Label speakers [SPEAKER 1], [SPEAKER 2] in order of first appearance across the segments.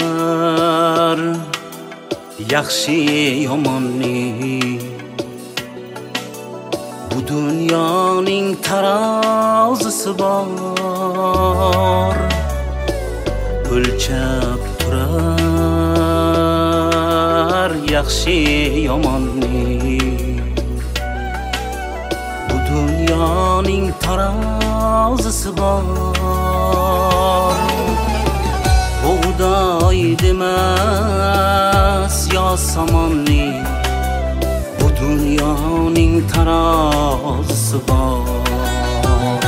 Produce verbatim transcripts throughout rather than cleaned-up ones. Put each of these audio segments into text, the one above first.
[SPEAKER 1] o'lchar yaxshi yomonni. Bu dunyoning tarozisi bor, o'lchab turar yaxshi yomonni. Bu dunyoning tarozisi bor, buğday demas yo somonni. Bu dunyoning tarozisi bor,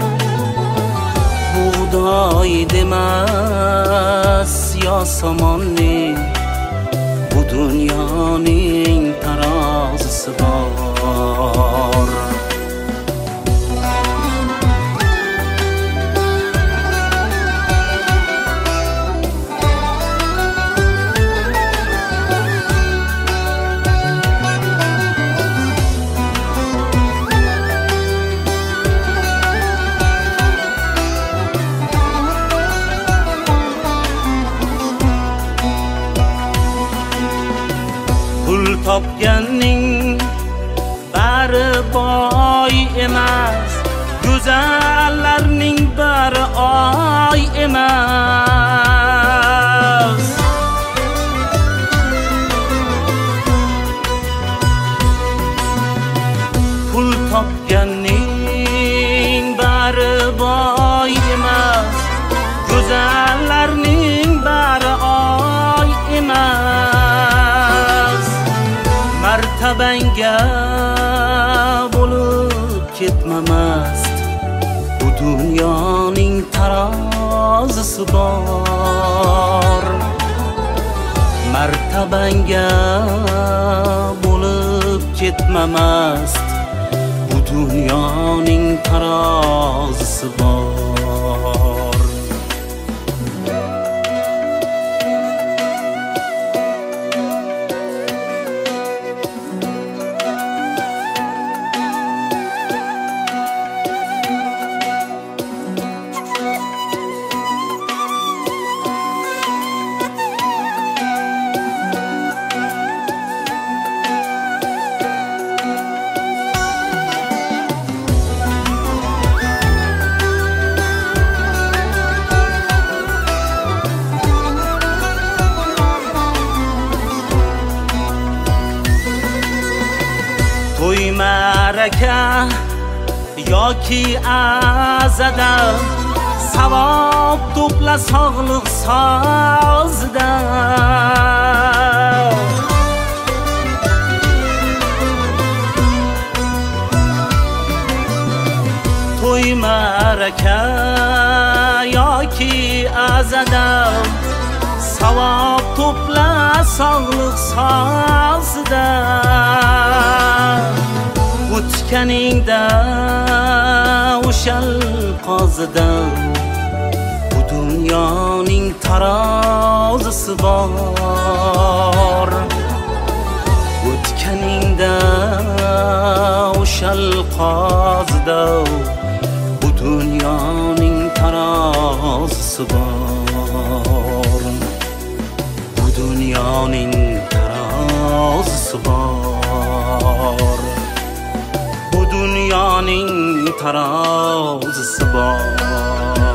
[SPEAKER 1] buğday demas yo somonni. Bu dunyoning tarozisi bor. Pul topganning bari boy emas, go'zallarning bari oy emas. Pul topganning bari boy emas, go'zallarning bari oy emas. Martabanga bo'lib ketmamast, bu dunyoning tarozisi bor. Martabanga bo'lib ketmamast, bu dunyoning tarozisi bor. To'y maraka yoki azada, savob to'pla sog'liq sozida. To'y maraka yoki azada, savob to'pla sog'liq sozida. O'tganingda o'shal qozida, bu dunyoning tarozisi bor. O'tganingda o'shal qozida, bu dunyoning tarozisi bor. Bu dunyoning tarozisi bor, bu dunyoning tarozisi bor.